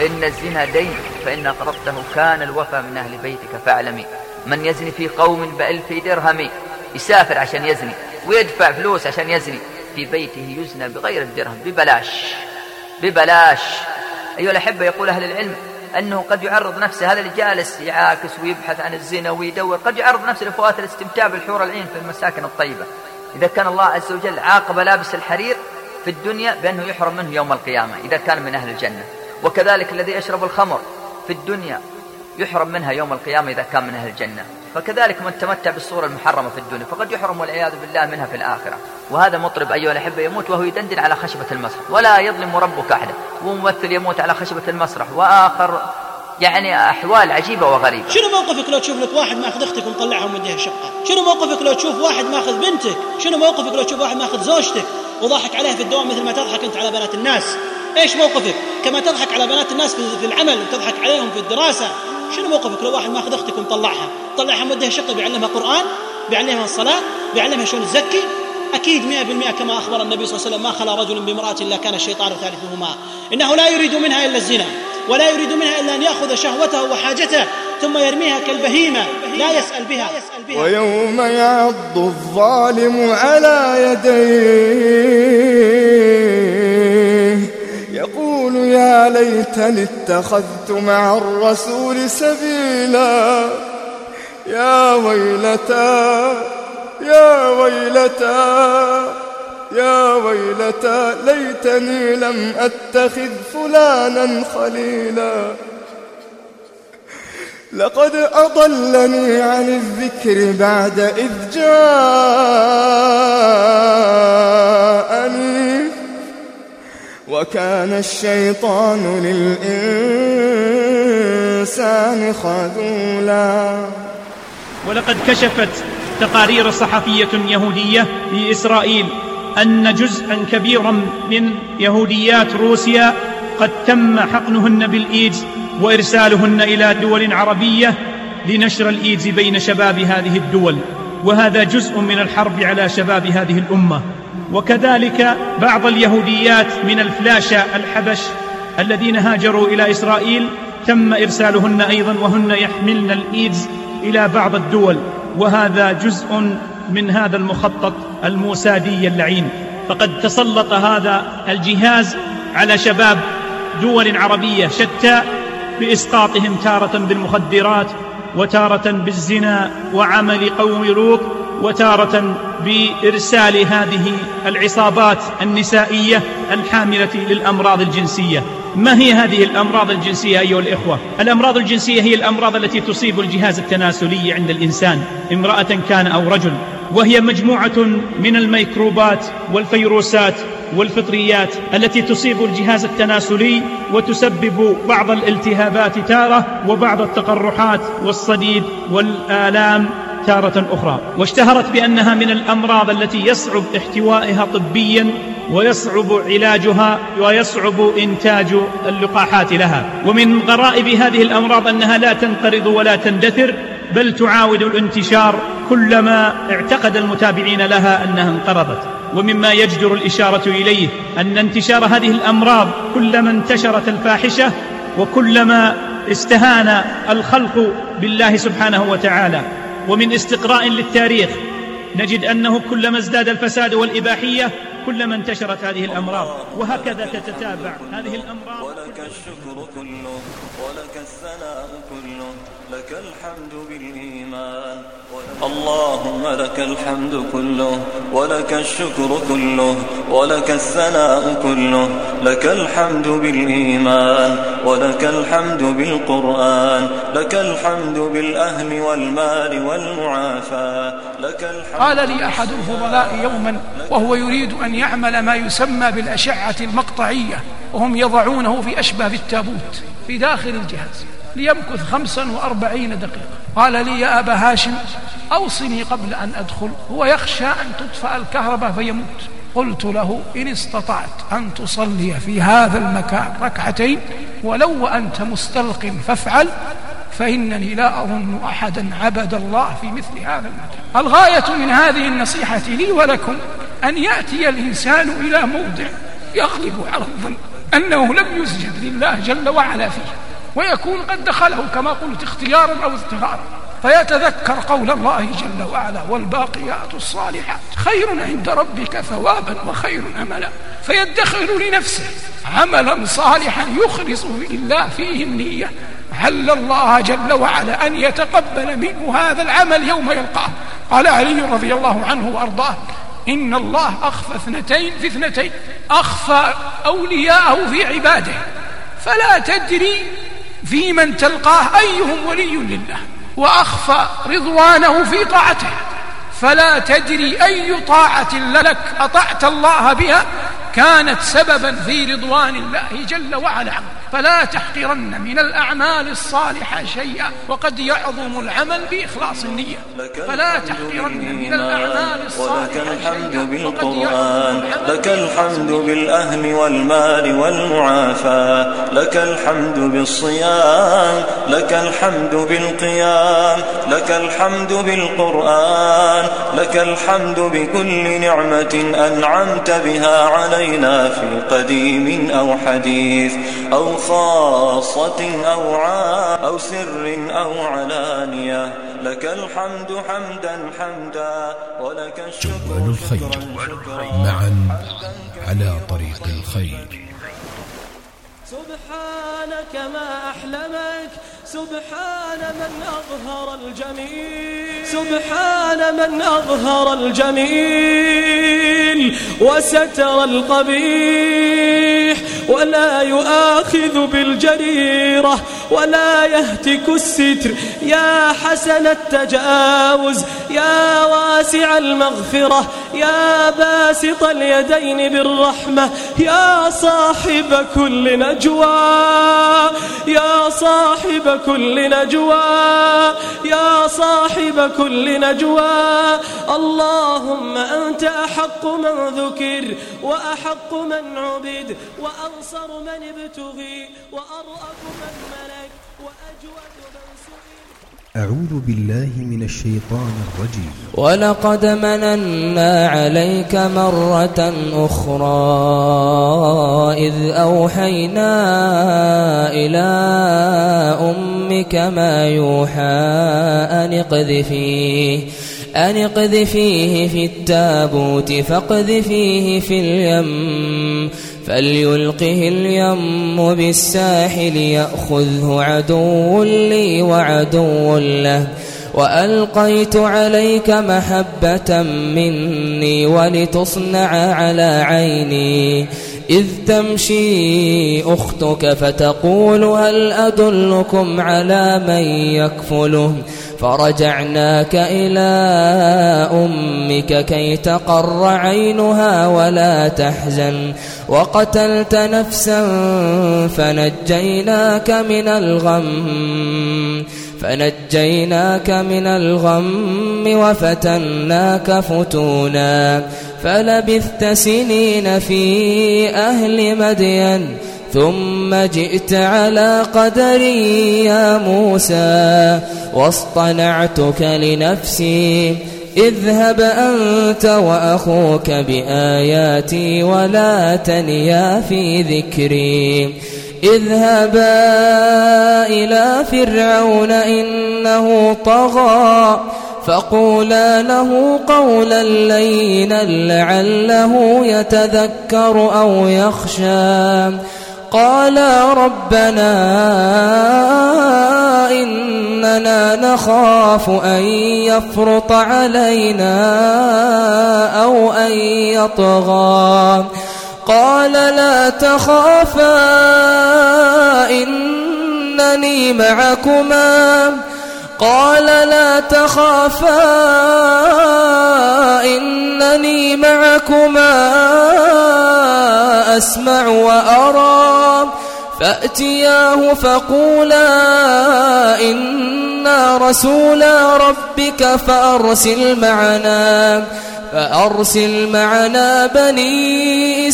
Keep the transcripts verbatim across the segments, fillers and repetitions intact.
إن الزنا دين فإن قرضته كان الوفى من أهل بيتك فاعلمي. من يزني في قوم بألف درهم، يسافر عشان يزني ويدفع فلوس عشان يزني، في بيته يزنى بغير الدرهم، ببلاش ببلاش. أيها الأحبة، يقول أهل العلم أنه قد يعرض نفسه، هذا اللي جالس يعاكس ويبحث عن الزنا ويدور، قد يعرض نفسه لفوات الاستمتاع بالحور العين في المساكن الطيبة، إذا كان الله عز وجل عاقب لابس الحرير في الدنيا بأنه يحرم منه يوم القيامة إذا كان من أهل الجنة. وكذلك الذي يشرب الخمر في الدنيا يحرم منها يوم القيامة إذا كان من أهل الجنة. فكذلك من تمتع بالصورة المحرمة في الدنيا فقد يحرم والعياذ بالله منها في الآخرة. وهذا مطرب أيها الأحبة يموت وهو يدندن على خشبة المسرح، ولا يظلم ربك أحدا، وممثل يموت على خشبة المسرح، وآخر يعني أحوال عجيبة وغريبة. شنو موقفك لو تشوف لك واحد ماخذ أختك ومطلعها ومديها شقة؟ شنو موقفك لو تشوف واحد ماخذ بنتك؟ شنو موقفك لو تشوف واحد ماخذ زوجتك وضاحك عليها في الدوام مثل ما تضحك أنت على بنات الناس؟ إيش موقفك؟ كما تضحك على بنات الناس في العمل وتضحك عليهم في الدراسة. شنو موقفك لو واحد ماخذ أختك ومطلعها طلعها مديها شقة، بيعلمها قرآن، بيعلمها الصلاة، بيعلمها شلون تزكي؟ أكيد مئة بالمئة كما أخبر النبي صلى الله عليه وسلم: ما خلا رجل بامرأة إلا كان الشيطان ثالثهما. إنه لا يريد منها إلا الزنا، ولا يريد منها إلا أن يأخذ شهوته وحاجته ثم يرميها كالبهيمة لا يسأل بها. ويوم يعض الظالم على يديه يقول يا ليتني اتخذت مع الرسول سبيلا، يا ويلتى يا ويلتى يا ويلتى ليتني لم أتخذ فلانا خليلا، لقد أضلني عن الذكر بعد إذ جاءني وكان الشيطان للإنسان خذولا. ولقد كشفت تقارير صحفية يهودية في إسرائيل أن جزءا كبيرا من يهوديات روسيا قد تم حقنهن بالإيدز وإرسالهن إلى دول عربية لنشر الإيدز بين شباب هذه الدول، وهذا جزء من الحرب على شباب هذه الأمة. وكذلك بعض اليهوديات من الفلاشة الحبش الذين هاجروا إلى إسرائيل تم إرسالهن أيضا وهن يحملن الإيدز إلى بعض الدول، وهذا جزء من هذا المخطط الموسادي اللعين. فقد تسلط هذا الجهاز على شباب دول عربية شتى بإسقاطهم تارة بالمخدرات، وتارة بالزنا وعمل قوم لوط، وتارة بإرسال هذه العصابات النسائية الحاملة للأمراض الجنسية. ما هي هذه الأمراض الجنسية أيها الإخوة؟ الأمراض الجنسية هي الأمراض التي تصيب الجهاز التناسلي عند الإنسان، امرأة كان أو رجل، وهي مجموعة من الميكروبات والفيروسات والفطريات التي تصيب الجهاز التناسلي وتسبب بعض الالتهابات تارة، وبعض التقرحات والصديد والآلام تارة أخرى. واشتهرت بأنها من الأمراض التي يصعب احتوائها طبيا ويصعب علاجها ويصعب إنتاج اللقاحات لها. ومن غرائب هذه الأمراض أنها لا تنقرض ولا تندثر، بل تعاود الانتشار كلما اعتقد المتابعين لها أنها انقرضت. ومما يجدر الإشارة إليه أن انتشار هذه الأمراض كلما انتشرت الفاحشة وكلما استهان الخلق بالله سبحانه وتعالى. ومن استقراء للتاريخ نجد أنه كلما ازداد الفساد والإباحية كلما انتشرت هذه الأمراض، وهكذا تتتابع هذه الأمراض. ولك الشكر كله ولك الثناء كله، لك الحمد بالإيمان. اللهم لك الحمد كله ولك الشكر كله ولك الثناء كله، لك الحمد بالإيمان ولك الحمد بالقرآن، لك الحمد بالأهل والمال والمعافاة، لك الحمد. قال لي أحد الفضلاء يوما وهو يريد أن يعمل ما يسمى بالأشعة المقطعية، وهم يضعونه في أشبه التابوت في داخل الجهاز ليمكث خمسا وأربعين دقيقة. قال لي يا أبا هاشم أوصني قبل أن أدخل، هو يخشى أن تطفأ الكهرباء فيموت. قلت له إن استطعت أن تصلي في هذا المكان ركعتين ولو وأنت مستلق فافعل، فإنني لا أظن أحدا عبد الله في مثل هذا المكان. الغاية من هذه النصيحة لي ولكم أن يأتي الإنسان إلى موضع يغلب على الظن أنه لم يسجد لله جل وعلا فيه، ويكون قد دخله كما قلت اختيارا أو اضطرارا، فيتذكر قول الله جل وعلا: والباقيات الصالحات خير عند ربك ثوابا وخير أملا، فيدخر لنفسه عملا صالحا يخلص لله فيه النية، عل الله جل وعلا أن يتقبل منه هذا العمل يوم يلقاه. قال علي رضي الله عنه وأرضاه: إن الله أخفى اثنتين في اثنتين، أخفى أولياءه في عباده، فلا تدري في من تلقاه أيهم ولي لله، وأخفى رضوانه في طاعته، فلا تدري أي طاعة لك أطعت الله بها كانت سببا في رضوان الله جل وعلا، فلا تحقرن من الأعمال الصالحة شيئا، وقد يعظم العمل بإخلاص النية، فلا تحقرن من الأعمال الصالحة ولك الحمد بالقرآن، لك الحمد بالأهل والمال والمعافاة، لك الحمد بالصيام، لك الحمد بالقيام، لك الحمد بالقرآن، لك الحمد بكل نعمة أنعمت بها علينا في قديم أو حديث أو خاصة أو عام أو سر أو علانية، لك الحمد حمدا حمدا ولك الشكر. جوال الخير، معا على طريق الخير. سبحانك ما أحلمك، سبحان من أظهر الجميل، سبحان من أظهر الجميل وستر القبيح، ولا يؤاخذ بالجريرة ولا يهتك الستر. يا حسن التجاوز، يا واسع المغفرة، يا باسط اليدين بالرحمة، يا صاحب كل نجوى، يا صاحب كل نجوى، يا صاحب كل نجوى. اللهم أنت أحق من ذكر وأحق من عبد وأنصر من ابتغي وأرأف من ملك وأجود من سئل. أعوذ بالله من الشيطان الرجيم. ولقد مننا عليك مرة أخرى إذ أوحينا إلى أمك ما يوحى أن اقذفيه أن اقذفيه في التابوت فاقذفيه في اليم فليلقه اليم بالساحل يأخذه عدو لي وعدو له وألقيت عليك محبة مني ولتصنع على عيني إذ تمشي أختك فتقول هل أدلكم على من يكفله فرجعناك إلى أمك كي تقر عينها ولا تحزن وقتلت نفسا فنجيناك من الغم فنجيناك من الغم وفتناك فتونا فلبثت سنين في أهل مدين ثم جئت على قدري يا موسى واصطنعتك لنفسي اذهب أنت وأخوك بآياتي ولا تنيا في ذكري اذهبا إلى فرعون إنه طغى فقولا له قولا لينا لعله يتذكر أو يخشى قالا ربنا إننا نخاف أن يفرط علينا أو أن يطغى قال لا تخافا إنني معكما قال لا تخافا إنني معكما أسمع وأرى فأتياه فقولا إنا رسولا ربك فأرسل معنا فأرسل معنا بني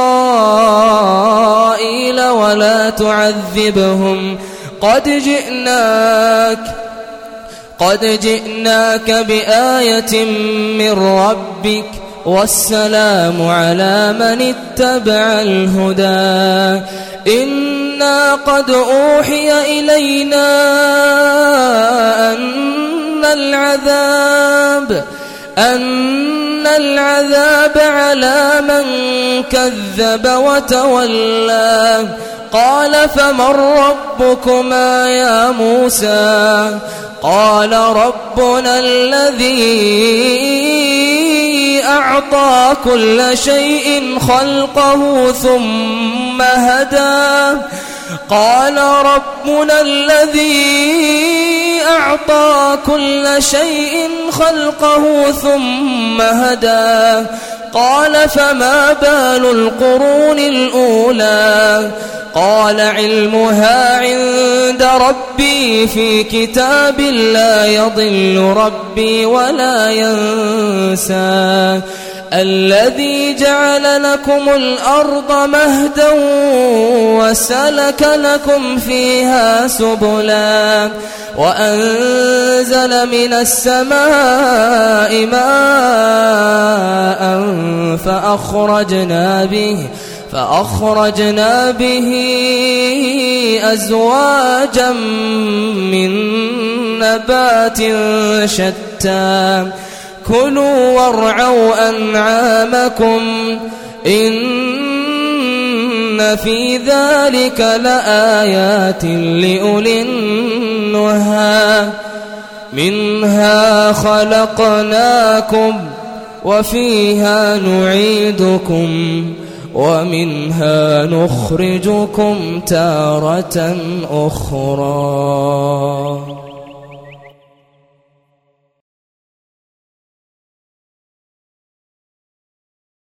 إسرائيل ولا تعذبهم قد جئناك قد جئناك بآية من ربك والسلام على من اتبع الهدى. إنا قد أوحي إلينا أن العذاب أن العذاب على من كذب وتولى. قال فمن ربكما يا موسى؟ قال ربنا الذي أعطى كل شيء خلقه ثم هدى. قال ربنا الذي أعطى كل شيء خلقه ثم هدى. قال فما بال القرون الأولى؟ قال علمها عند ربي في كتاب لا يضل ربي ولا ينسى. الذي جعل لكم الأرض مهدا وسلك لكم فيها سبلا وأنزل من السماء ماء فأخرجنا به فأخرجنا به أزواجا من نبات شتى. كلوا وارعوا أنعامكم إن في ذلك لآيات لأولي النهى. منها خلقناكم وفيها نعيدكم ومنها نخرجكم تارة أخرى.